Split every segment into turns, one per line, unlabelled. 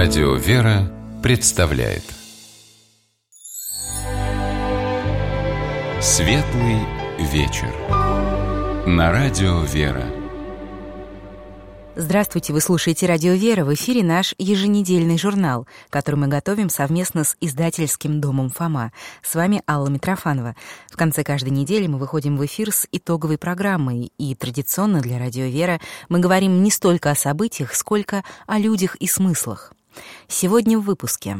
Радио «Вера» представляет Светлый вечер на Радио «Вера».
Здравствуйте, вы слушаете «Радио Вера», в эфире наш еженедельный журнал, который мы готовим совместно с издательским домом «Фома». С вами Алла Митрофанова. В конце каждой недели мы выходим в эфир с итоговой программой, и традиционно для «Радио Вера» мы говорим не столько о событиях, сколько о людях и смыслах. Сегодня в выпуске.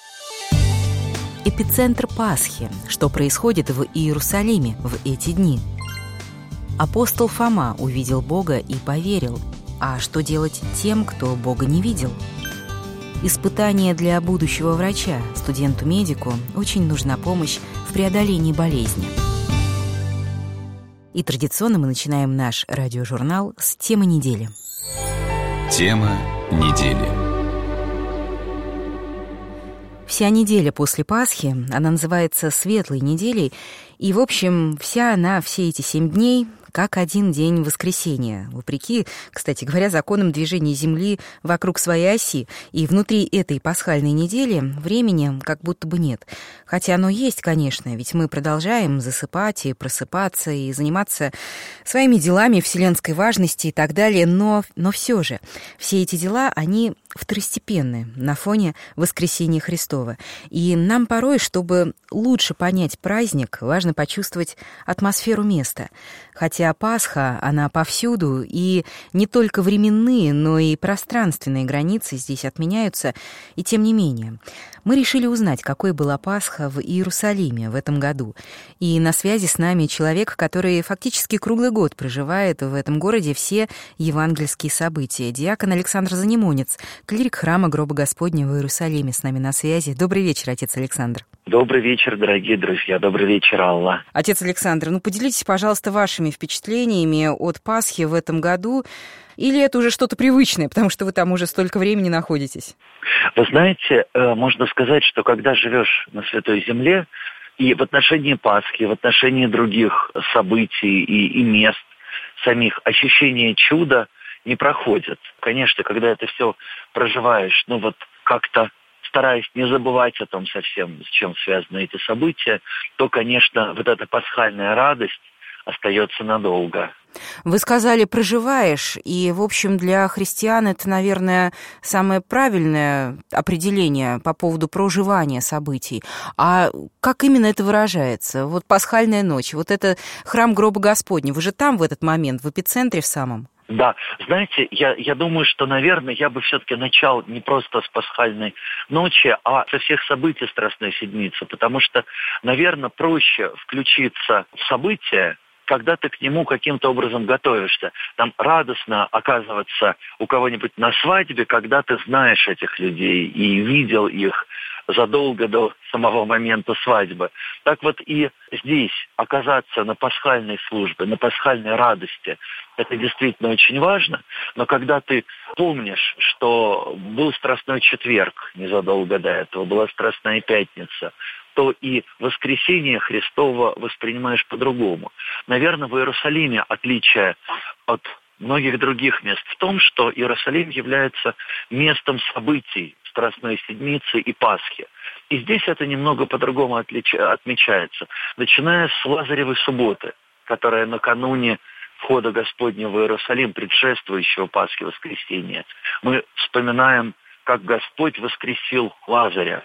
Эпицентр Пасхи. Что происходит в Иерусалиме в эти дни? Апостол Фома увидел Бога и поверил. А что делать тем, кто Бога не видел? Испытание для будущего врача. Студенту-медику очень нужна помощь в преодолении болезни. И традиционно мы начинаем наш радиожурнал с темы недели.
Тема недели.
Вся неделя после Пасхи, она называется Светлой неделей, и, в общем, все эти 7 дней как один день воскресения, вопреки, кстати говоря, законам движения Земли вокруг своей оси. И внутри этой пасхальной недели времени как будто бы нет. Хотя оно есть, конечно, ведь мы продолжаем засыпать и просыпаться, и заниматься своими делами вселенской важности и так далее, но все же все эти дела, они второстепенны на фоне воскресения Христова. И нам порой, чтобы лучше понять праздник, важно почувствовать атмосферу места. Хотя Пасха, она повсюду, и не только временные, но и пространственные границы здесь отменяются, и тем не менее. Мы решили узнать, какой была Пасха в Иерусалиме в этом году. И на связи с нами человек, который фактически круглый год проживает в этом городе все евангельские события. Диакон Александр Занимонец, клирик храма Гроба Господня в Иерусалиме, с нами на связи. Добрый вечер, отец Александр.
Добрый вечер, дорогие друзья. Добрый вечер, Алла.
Отец Александр, поделитесь, пожалуйста, вашими впечатлениями от Пасхи в этом году. Или это уже что-то привычное, потому что вы там уже столько времени находитесь?
Вы знаете, можно сказать, что когда живешь на Святой Земле, и в отношении Пасхи, в отношении других событий и мест самих, ощущение чуда не проходит. Конечно, когда это все проживаешь, как-то стараясь не забывать о том совсем, с чем связаны эти события, то, конечно, вот эта пасхальная радость остается надолго.
Вы сказали «проживаешь», и, в общем, для христиан это, наверное, самое правильное определение по поводу проживания событий. А как именно это выражается? Вот пасхальная ночь, вот это храм Гроба Господня, вы же там в этот момент, в эпицентре в самом?
Да, знаете, я думаю, что, наверное, я бы все-таки начал не просто с пасхальной ночи, а со всех событий Страстной Седмицы, потому что, наверное, проще включиться в события, когда ты к нему каким-то образом готовишься. Там радостно оказываться у кого-нибудь на свадьбе, когда ты знаешь этих людей и видел их задолго до самого момента свадьбы. Так вот и здесь оказаться на пасхальной службе, на пасхальной радости, это действительно очень важно. Но когда ты помнишь, что был Страстной четверг незадолго до этого, была Страстная пятница, то и воскресение Христово воспринимаешь по-другому. Наверное, в Иерусалиме отличие от многих других мест в том, что Иерусалим является местом событий Страстной Седмицы и Пасхи. И здесь это немного по-другому отмечается. Начиная с Лазаревой субботы, которая накануне входа Господня в Иерусалим, предшествующего Пасхе воскресения, мы вспоминаем, как Господь воскресил Лазаря.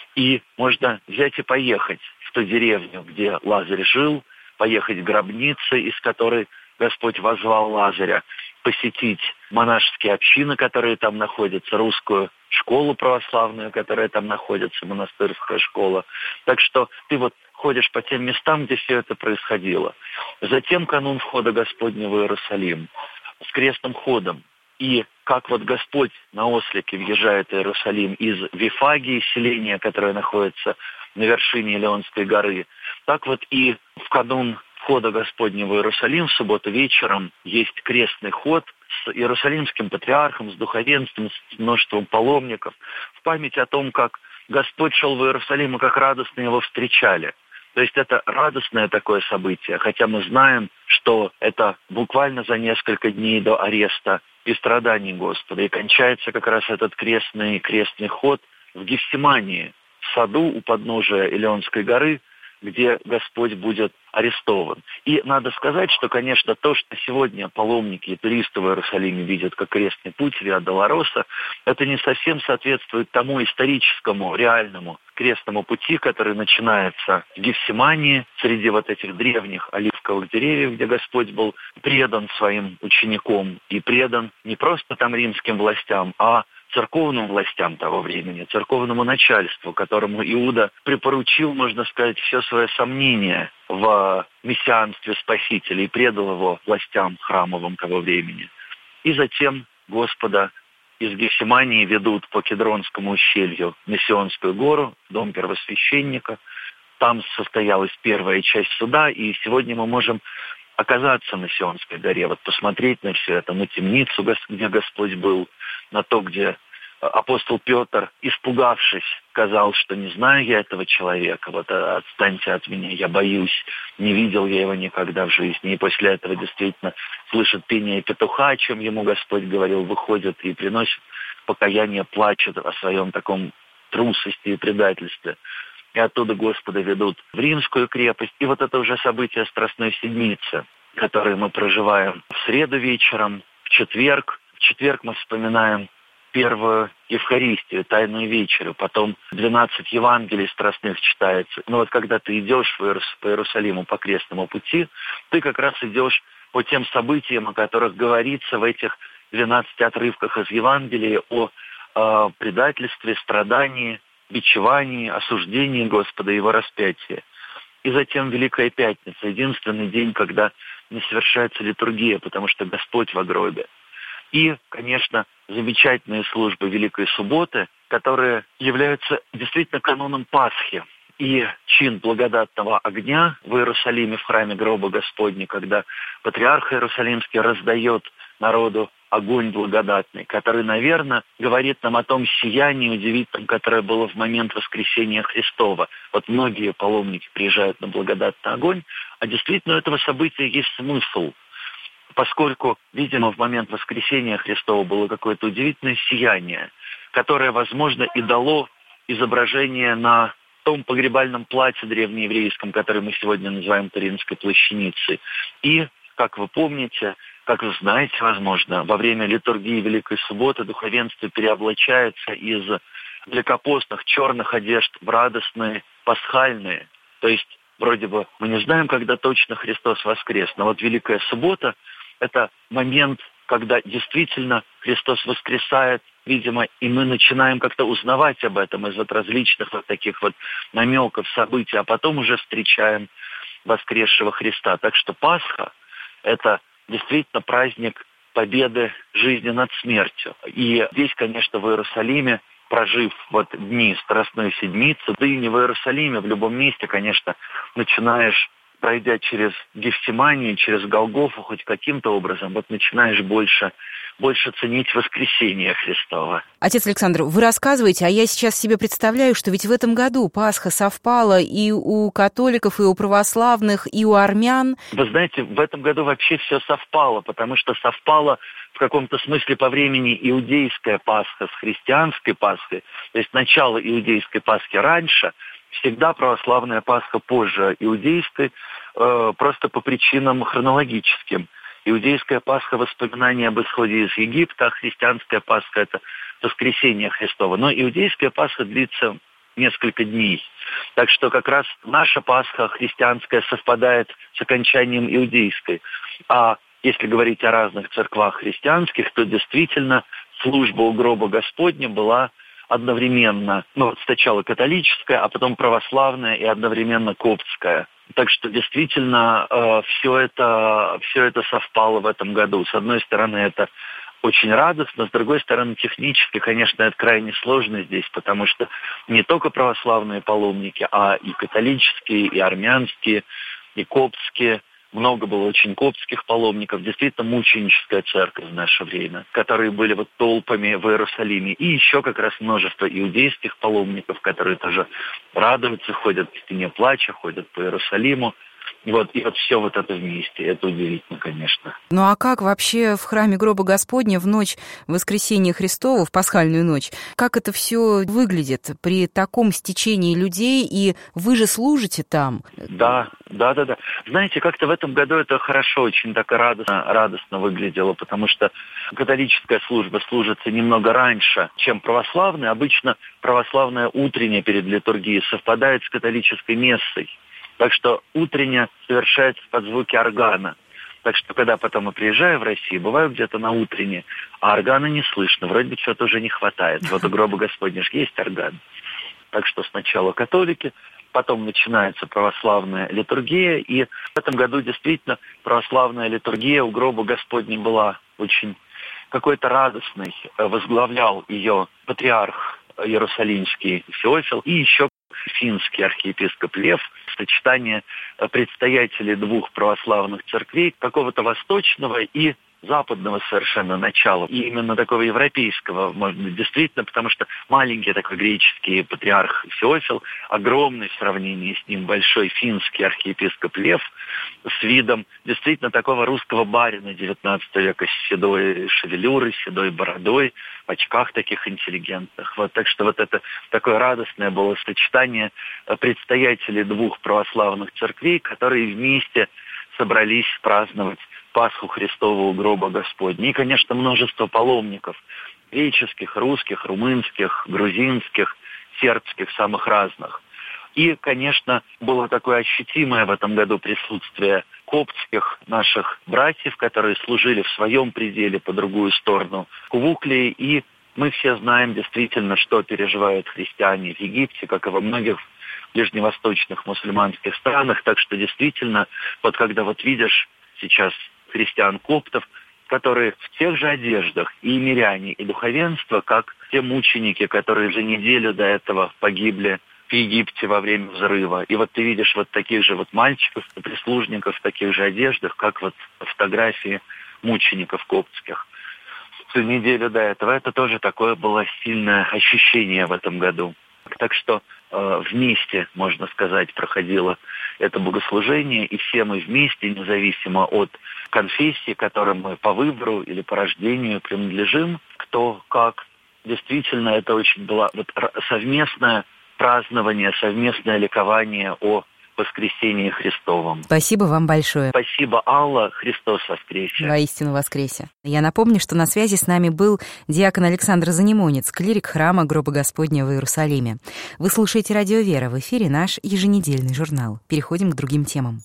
И можно взять и поехать в ту деревню, где Лазарь жил, поехать к гробнице, из которой Господь воззвал Лазаря, посетить монашеские общины, которые там находятся, русскую школу православную, которая там находится, монастырская школа. Так что ты ходишь по тем местам, где все это происходило. Затем канун входа Господня в Иерусалим с крестным ходом. И как Господь на ослике въезжает в Иерусалим из Вифагии, селения, которое находится на вершине Илионской горы, так и в канун входа Господня в Иерусалим в субботу вечером есть крестный ход с иерусалимским патриархом, с духовенством, с множеством паломников, в память о том, как Господь шел в Иерусалим и как радостно его встречали. То есть это радостное такое событие, хотя мы знаем, что это буквально за несколько дней до ареста и страданий Господа. И кончается как раз этот крестный ход в Гефсимании, в саду у подножия Илионской горы, где Господь будет арестован. И надо сказать, что, конечно, то, что сегодня паломники и туристы в Иерусалиме видят как крестный путь Виа Долороса, это не совсем соответствует тому историческому, реальному крестному пути, который начинается в Гефсимании, среди вот этих древних оливковых деревьев, где Господь был предан своим учеником и предан не просто там римским властям, а церковным властям того времени, церковному начальству, которому Иуда припоручил, можно сказать, все свое сомнение в мессианстве Спасителя и предал его властям храмовым того времени. И затем Господа из Гефсимании ведут по Кедронскому ущелью на Сионскую гору, дом первосвященника. Там состоялась первая часть суда, и сегодня мы можем оказаться на Сионской горе, вот посмотреть на все это, на темницу, где Господь был, на то, где апостол Петр, испугавшись, сказал, что не знаю я этого человека, вот отстаньте от меня, я боюсь, не видел я его никогда в жизни. И после этого действительно слышит пение петуха, о чем ему Господь говорил, выходит и приносит покаяние, плачет о своем таком трусости и предательстве. И оттуда Господа ведут в Римскую крепость. И вот это уже событие Страстной Седмицы, которое мы проживаем в среду вечером, в четверг. В четверг мы вспоминаем первую Евхаристию, Тайную вечерю, потом 12 Евангелий страстных читается. Но вот когда ты идешь по Иерусалиму по крестному пути, ты как раз идешь по тем событиям, о которых говорится в этих 12 отрывках из Евангелия, о предательстве, страдании, бичевании, осуждении Господа и Его распятии. И затем Великая Пятница, единственный день, когда не совершается литургия, потому что Господь во гробе. И, конечно, замечательные службы Великой Субботы, которые являются действительно каноном Пасхи. И чин благодатного огня в Иерусалиме, в храме гроба Господня, когда патриарх Иерусалимский раздает народу огонь благодатный, который, наверное, говорит нам о том сиянии удивительном, которое было в момент воскресения Христова. Вот многие паломники приезжают на благодатный огонь, а действительно у этого события есть смысл, поскольку, видимо, в момент воскресения Христова было какое-то удивительное сияние, которое, возможно, и дало изображение на том погребальном платье древнееврейском, которое мы сегодня называем Туринской плащаницей. И, как вы помните, как вы знаете, возможно, во время литургии Великой Субботы духовенство переоблачается из великопостных черных одежд в радостные пасхальные. То есть, вроде бы, мы не знаем, когда точно Христос воскрес, но вот Великая Суббота – это момент, когда действительно Христос воскресает, видимо, и мы начинаем как-то узнавать об этом из вот различных вот таких вот намеков, событий, а потом уже встречаем воскресшего Христа. Так что Пасха – это действительно праздник победы жизни над смертью. И здесь, конечно, в Иерусалиме, прожив вот дни Страстной Седмицы, да и не в Иерусалиме, в любом месте, конечно, начинаешь, пройдя через Гефсиманию, через Голгофу, хоть каким-то образом, вот начинаешь больше ценить воскресение Христово.
Отец Александр, вы рассказываете, а я сейчас себе представляю, что ведь в этом году Пасха совпала и у католиков, и у православных, и у армян.
Вы знаете, в этом году вообще все совпало, потому что совпало в каком-то смысле по времени иудейская Пасха с христианской Пасхой, то есть начало иудейской Пасхи раньше, всегда православная Пасха позже иудейской, просто по причинам хронологическим. Иудейская Пасха – воспоминание об исходе из Египта, а христианская Пасха – это воскресение Христово. Но иудейская Пасха длится несколько дней. Так что как раз наша Пасха христианская совпадает с окончанием иудейской. А если говорить о разных церквах христианских, то действительно служба у гроба Господня была одновременно, сначала католическая, а потом православная и одновременно коптская. Так что действительно все это совпало в этом году. С одной стороны, это очень радостно, с другой стороны, технически, конечно, это крайне сложно здесь, потому что не только православные паломники, а и католические, и армянские, и коптские много было очень коптских паломников, действительно мученическая церковь в наше время, которые были вот толпами в Иерусалиме. И еще как раз множество иудейских паломников, которые тоже радуются, ходят в стене плача, ходят по Иерусалиму. И вот все вот это вместе. Это удивительно, конечно.
Ну а как вообще в храме гроба Господня в ночь Воскресения Христова, в пасхальную ночь, как это все выглядит при таком стечении людей, и вы же служите там?
Да. Знаете, как-то в этом году это хорошо, очень так радостно выглядело, потому что католическая служба служится немного раньше, чем православная. Обычно православная утренняя перед литургией совпадает с католической мессой. Так что утренняя совершается под звуки органа. Так что, когда потом я приезжаю в Россию, бываю где-то на утреннее, а органа не слышно, вроде бы чего-то уже не хватает. Вот у гроба Господня же есть орган. Так что сначала католики, потом начинается православная литургия, и в этом году действительно православная литургия у гроба Господня была очень какой-то радостной. Возглавлял ее патриарх Иерусалимский Феофил и еще финский архиепископ Лев, сочетание представителей двух православных церквей, какого-то восточного и западного совершенно начала, и именно такого европейского, может быть, действительно, потому что маленький такой греческий патриарх Феофил, огромный в сравнении с ним большой финский архиепископ Лев с видом действительно такого русского барина XIX века с седой шевелюрой, седой бородой, в очках таких интеллигентных. Вот, так что вот это такое радостное было сочетание предстоятелей двух православных церквей, которые вместе собрались праздновать Пасху Христову у гроба Господня. И, конечно, множество паломников греческих, русских, румынских, грузинских, сербских, самых разных. И, конечно, было такое ощутимое в этом году присутствие коптских наших братьев, которые служили в своем пределе по другую сторону Кувуклии. И мы все знаем действительно, что переживают христиане в Египте, как и во многих ближневосточных мусульманских странах. Так что действительно, вот когда вот видишь сейчас христиан-коптов, которые в тех же одеждах, и миряне, и духовенство, как те мученики, которые за неделю до этого погибли в Египте во время взрыва. И вот ты видишь вот таких же вот мальчиков, прислужников в таких же одеждах, как вот фотографии мучеников коптских. За неделю до этого это тоже такое было сильное ощущение в этом году. Так что вместе, можно сказать, проходило это богослужение, и все мы вместе, независимо от конфессии, которым мы по выбору или по рождению принадлежим, кто как. Действительно, это очень было вот совместное празднование, совместное ликование о воскресении Христовом.
Спасибо вам большое.
Спасибо, Алла. Христос воскресе.
Воистину воскресе. Я напомню, что на связи с нами был диакон Александр Занимонец, клирик храма гроба Господня в Иерусалиме. Вы слушаете «Радио Вера», в эфире наш еженедельный журнал. Переходим к другим темам.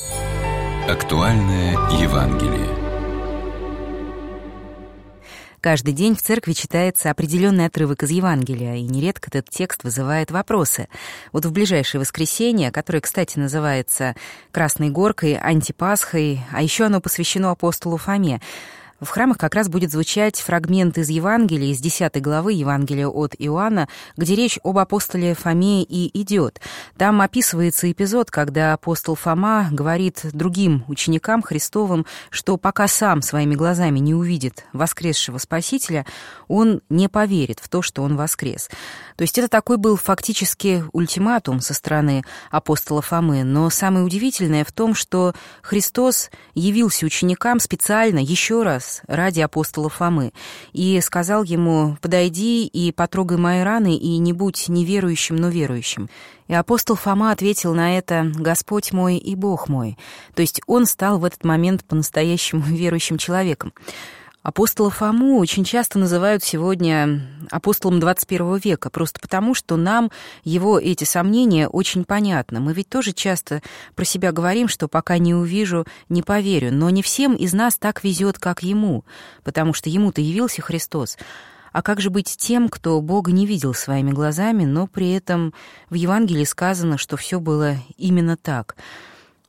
Актуальное Евангелие.
Каждый день в церкви читается определенный отрывок из Евангелия, и нередко этот текст вызывает вопросы. Вот в ближайшее воскресенье, которое, кстати, называется Красной Горкой, Антипасхой, а еще оно посвящено апостолу Фоме, в храмах как раз будет звучать фрагмент из Евангелия, из 10 главы Евангелия от Иоанна, где речь об апостоле Фоме и идет. Там описывается эпизод, когда апостол Фома говорит другим ученикам Христовым, что пока сам своими глазами не увидит воскресшего Спасителя, он не поверит в то, что он воскрес. То есть это такой был фактически ультиматум со стороны апостола Фомы. Но самое удивительное в том, что Христос явился ученикам специально еще раз ради апостола Фомы и сказал ему: «Подойди и потрогай мои раны, и не будь неверующим, но верующим». И апостол Фома ответил на это: «Господь мой и Бог мой». То есть он стал в этот момент по-настоящему верующим человеком. Апостола Фому очень часто называют сегодня апостолом 21 века, просто потому, что нам его эти сомнения очень понятны. Мы ведь тоже часто про себя говорим, что пока не увижу, не поверю. Но не всем из нас так везет, как ему, потому что ему-то явился Христос. А как же быть тем, кто Бога не видел своими глазами, но при этом в Евангелии сказано, что все было именно так?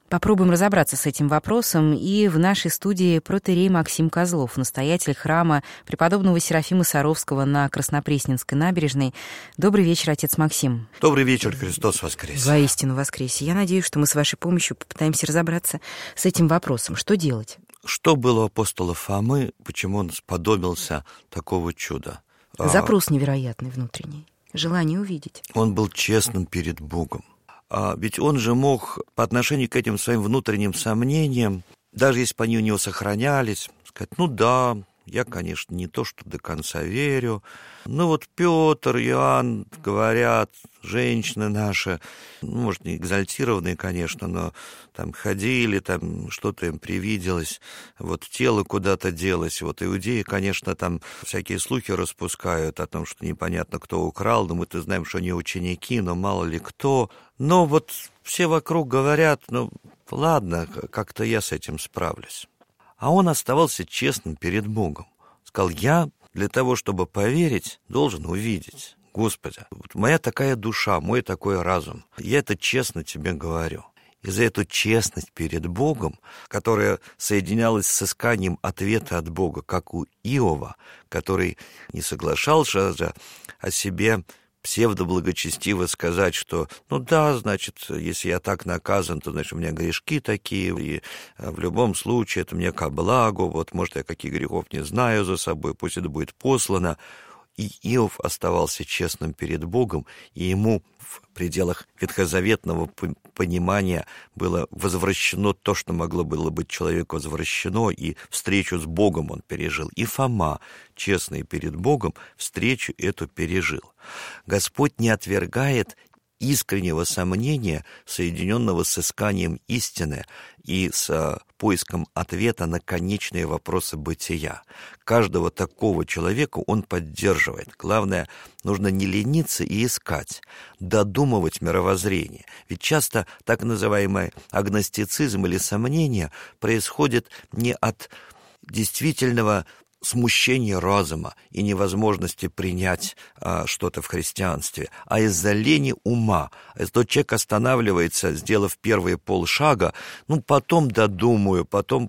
Попробуем разобраться с этим вопросом. И в нашей студии протоиерей Максим Козлов, настоятель храма преподобного Серафима Саровского на Краснопресненской набережной. Добрый вечер, отец Максим.
Добрый вечер, Христос воскрес.
Воистину воскресе. Я надеюсь, что мы с вашей помощью попытаемся разобраться с этим вопросом. Что делать?
Что было у апостола Фомы, почему он сподобился такого чуда?
Запрос невероятный внутренний, желание увидеть.
Он был честным перед Богом. Ведь он же мог по отношению к этим своим внутренним сомнениям, даже если бы они у него сохранялись, сказать, ну да, я, конечно, не то, что до конца верю. Ну вот Петр, Иоанн говорят, женщины наши, ну, может, не экзальтированные, конечно, но там ходили, там что-то им привиделось, вот тело куда-то делось. Вот иудеи, конечно, там всякие слухи распускают о том, что непонятно, кто украл, но мы-то знаем, что они ученики, но мало ли кто. Но вот все вокруг говорят, ну ладно, как-то я с этим справлюсь. А он оставался честным перед Богом. Сказал, я для того, чтобы поверить, должен увидеть. Господи, вот моя такая душа, мой такой разум, я это честно тебе говорю. И за эту честность перед Богом, которая соединялась с исканием ответа от Бога, как у Иова, который не соглашался же о себе псевдоблагочестиво сказать, что, ну да, значит, если я так наказан, то, значит, у меня грешки такие, и в любом случае это мне ко благу, вот, может, я каких грехов не знаю за собой, пусть это будет послано. И Иов оставался честным перед Богом, и ему в пределах ветхозаветного понимания было возвращено то, что могло было быть человеку возвращено, и встречу с Богом он пережил. И Фома, честный перед Богом, встречу эту пережил. Господь не отвергает искреннего сомнения, соединенного с исканием истины и с поиском ответа на конечные вопросы бытия. Каждого такого человека он поддерживает. Главное, нужно не лениться и искать, додумывать мировоззрение. Ведь часто так называемый агностицизм или сомнение происходит не от действительного смущение разума и невозможности принять что-то в христианстве, а из-за лени ума. То человек останавливается, сделав первые полшага, ну, потом додумаю, потом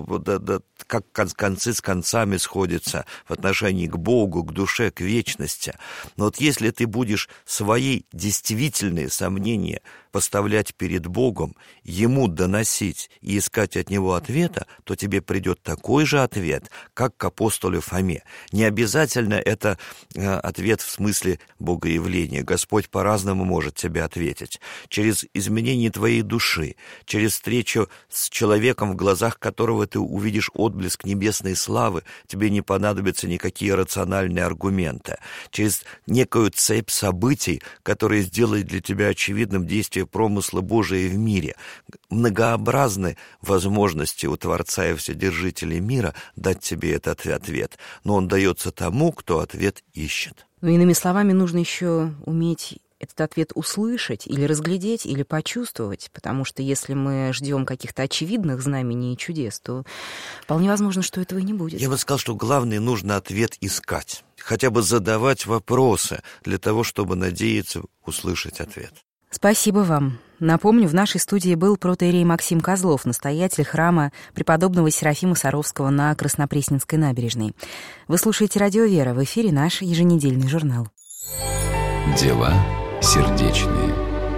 как концы с концами сходятся в отношении к Богу, к душе, к вечности. Но вот если ты будешь свои действительные сомнения поставлять перед Богом, Ему доносить и искать от Него ответа, то тебе придет такой же ответ, как к апостолу Фоме. Не обязательно это ответ в смысле богоявления. Господь по-разному может тебе ответить. Через изменение твоей души, через встречу с человеком, в глазах которого ты увидишь отблеск небесной славы, тебе не понадобятся никакие рациональные аргументы. Через некую цепь событий, которые сделают для тебя очевидным действие промысла Божия в мире. Многообразны возможности у Творца и Вседержителя мира дать тебе этот ответ, но он дается тому, кто ответ ищет.
Ну, иными словами, нужно еще уметь этот ответ услышать или разглядеть, или почувствовать, потому что если мы ждем каких-то очевидных знамений и чудес, то вполне возможно, что этого и не будет.
Я бы сказал, что главное, нужно ответ искать, хотя бы задавать вопросы для того, чтобы надеяться услышать ответ.
Спасибо вам. Напомню, в нашей студии был протоиерей Максим Козлов, настоятель храма преподобного Серафима Саровского на Краснопресненской набережной. Вы слушаете «Радио Вера», в эфире наш еженедельный журнал.
Дела сердечные.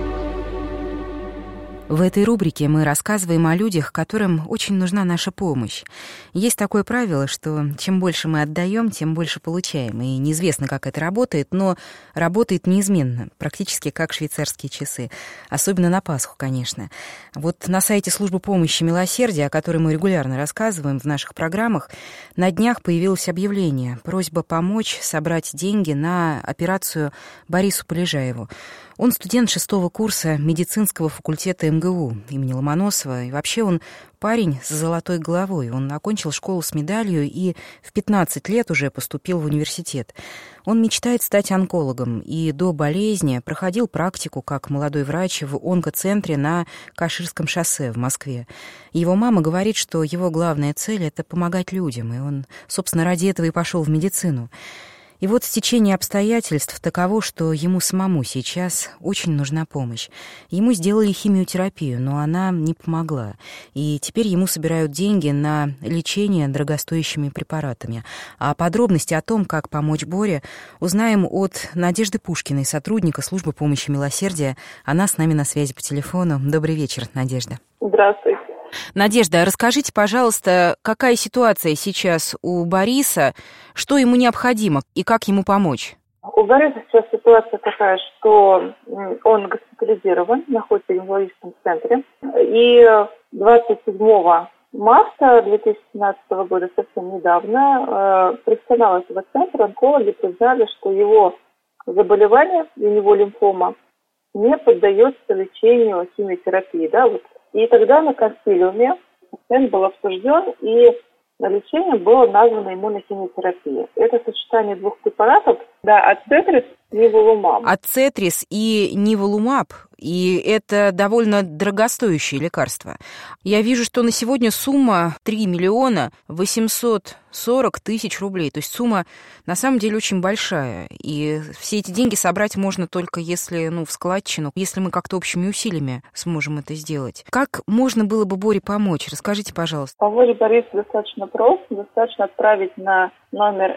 В этой рубрике мы рассказываем о людях, которым очень нужна наша помощь. Есть такое правило, что чем больше мы отдаем, тем больше получаем. И неизвестно, как это работает, но работает неизменно, практически как швейцарские часы. Особенно на Пасху, конечно. Вот на сайте службы помощи «Милосердие», о которой мы регулярно рассказываем в наших программах, на днях появилось объявление. Просьба помочь собрать деньги на операцию Борису Полежаеву. Он студент 6-го курса медицинского факультета МГУ имени Ломоносова. И вообще он парень с золотой головой. Он окончил школу с медалью и в 15 лет уже поступил в университет. Он мечтает стать онкологом и до болезни проходил практику как молодой врач в онкоцентре на Каширском шоссе в Москве. Его мама говорит, что его главная цель — это помогать людям, и он, собственно, ради этого и пошел в медицину. И вот стечение обстоятельств таково, что ему самому сейчас очень нужна помощь. Ему сделали химиотерапию, но она не помогла. И теперь ему собирают деньги на лечение дорогостоящими препаратами. А подробности о том, как помочь Боре, узнаем от Надежды Пушкиной, сотрудника службы помощи милосердия. Она с нами на связи по телефону. Добрый вечер, Надежда.
Здравствуйте.
Надежда, расскажите, пожалуйста, какая ситуация сейчас у Бориса, что ему необходимо и как ему помочь?
У Бориса сейчас ситуация такая, что он госпитализирован, находится в неврологическом центре. И 27 марта 2017 года, совсем недавно, профессионалы этого центра, онкологи, признали, что его заболевание, у него лимфома, не поддается лечению химиотерапии. Да, вот. И тогда на консилиуме пациент был обсужден, и на лечение было названо иммунохимиотерапия. Это сочетание двух препаратов, ацетрис и ниволумаб.
Ацетрис и ниволумаб, и это довольно дорогостоящие лекарства. Я вижу, что на сегодня сумма 3 миллиона 840 тысяч рублей. То есть сумма на самом деле очень большая. И все эти деньги собрать можно только если, в складчину, если мы как-то общими усилиями сможем это сделать. Как можно было бы Боре помочь? Расскажите, пожалуйста.
Помочь Борису достаточно просто. Достаточно отправить на номер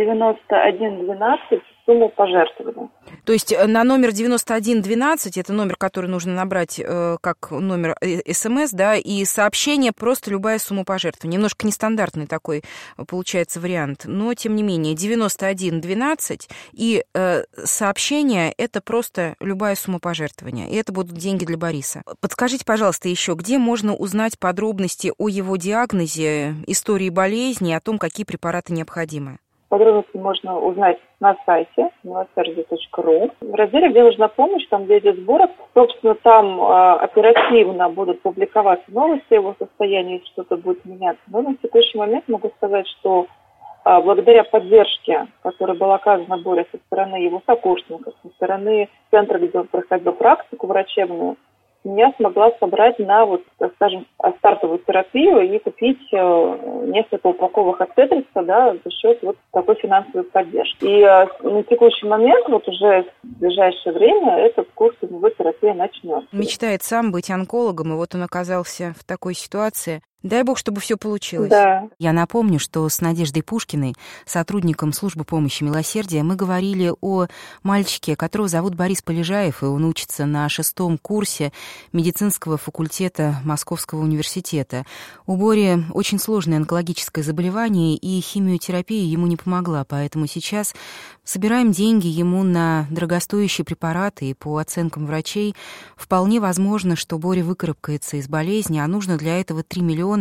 9112 сумму пожертвования.
То есть на номер 9112, это номер, который нужно набрать как номер СМС, да, и сообщение просто любая сумма пожертвования. Немножко нестандартный такой получается вариант, но тем не менее 9112 и сообщение это просто любая сумма пожертвования, и это будут деньги для Бориса. Подскажите, пожалуйста, еще, где можно узнать подробности о его диагнозе, истории болезни, о том, какие препараты необходимы?
Подробности можно узнать на сайте милосердие.ру. В разделе «Где нужна помощь», там, где идет сбор, собственно, там оперативно будут публиковаться новости о его состоянии, если что-то будет меняться. Но на текущий момент могу сказать, что благодаря поддержке, которая была оказана Боре со стороны его сокурсников, со стороны центра, где он проходил практику врачебную, я смогла собрать на, стартовую терапию и купить несколько упаковок ацетриса, за счет такой финансовой поддержки. И на текущий момент, уже в ближайшее время, этот курс теневой терапии начнется.
Мечтает сам быть онкологом, и вот он оказался в такой ситуации. Дай бог, чтобы все получилось.
Да.
Я напомню, что с Надеждой Пушкиной, сотрудником службы помощи милосердия, мы говорили о мальчике, которого зовут Борис Полежаев, и он учится на 6-м курсе медицинского факультета Московского университета. У Бори очень сложное онкологическое заболевание, и химиотерапия ему не помогла, поэтому сейчас собираем деньги ему на дорогостоящие препараты, и по оценкам врачей вполне возможно, что Боря выкарабкается из болезни, а нужно для этого 3 миллиона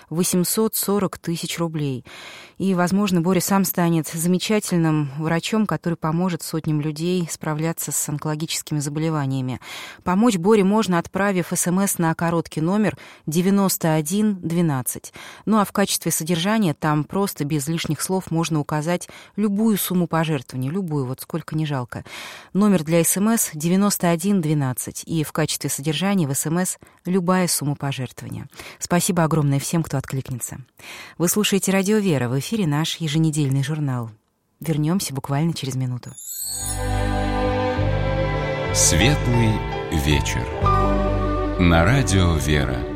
840 тысяч рублей. И, возможно, Боря сам станет замечательным врачом, который поможет сотням людей справляться с онкологическими заболеваниями. Помочь Боре можно, отправив СМС на короткий номер 9112. Ну а в качестве содержания там просто без лишних слов можно указать любую сумму пожертвований, любую, сколько не жалко. Номер для СМС 9112. И в качестве содержания в СМС любая сумма пожертвования. Спасибо огромное всем, кто откликнется. Вы слушаете «Радио Вера», в эфире наш еженедельный журнал. Вернемся буквально через минуту.
Светлый вечер. На радио «Вера».